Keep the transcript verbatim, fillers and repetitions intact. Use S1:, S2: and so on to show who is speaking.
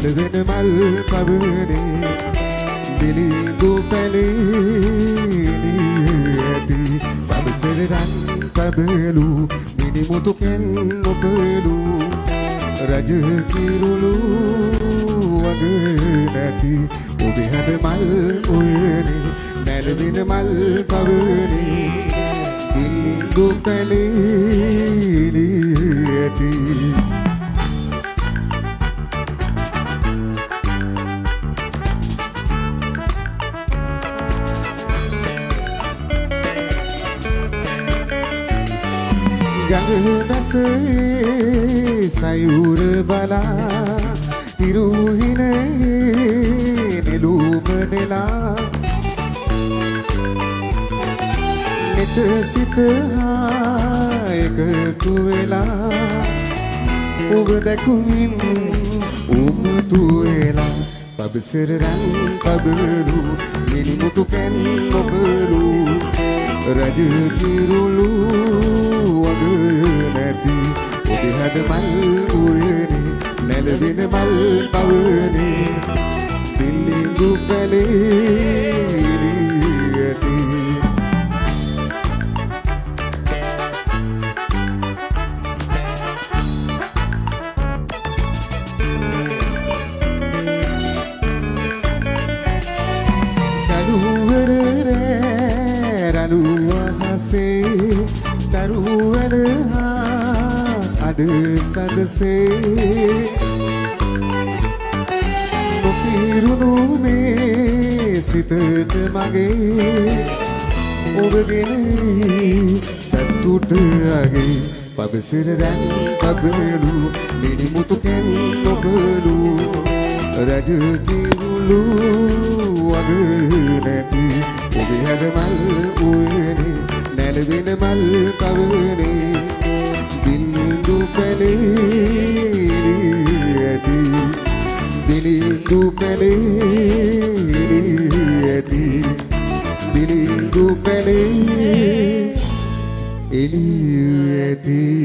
S1: නැලවෙන මල් කවනේ බිලිඳු පැලේ ඇති සමසර රන් කබලු මිනිමුතු කෙන් ඔබලු රජ කිරුළු වගේ නැති ඔබේ හැද මල් ඔයනේ නැලවෙන මල් කවනේ බිලිඳු පැලේ ඇති ගඟනසේ සයුර බලා ඉරුහිනේ නෙළුම නෙලා නෙත සිත හා එකතු වෙලා ඔබ දැකුමින් උමුතු වෙලා පබසර රන් කබලු මිනිමුතු කැන් ඔබලු රජ කිරුළු වගේ නැති ඔබේ හැද මල් උයනේ නැලවෙන මල් කවනේ බිලිඳු පැලේ ඇති දරුවලහා අද සදසේ නොකිරුණු මේ සිතට මගේ ඔබගෙන සතුට අගේ පබසර රැන් කබලු මිනිමුතු කෙන් ඔබලු රජ කිරුළු වගේ නැති ඔබේ හැද මල් උයනේ නැලවෙන මල් කවනේ බිලිඳු පැලේ ඇති බිලිඳු පැලේ ඇති බිලිඳු පැලේ එළිය ඇති